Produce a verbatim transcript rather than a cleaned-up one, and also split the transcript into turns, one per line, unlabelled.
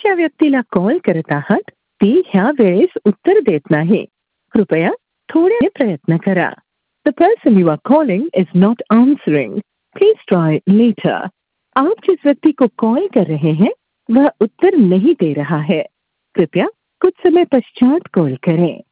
ज्या व्यक्तीला कॉल करत आहात ती ह्या वेळेस उत्तर देत नाही. कृपया थोडे प्रयत्न करा. The person you are calling is not answering. Please try later. आप जिस व्यक्ति को कॉल कर रहे हैं वह उत्तर नहीं दे रहा है. कृपया कुछ समय पश्चात कॉल करें.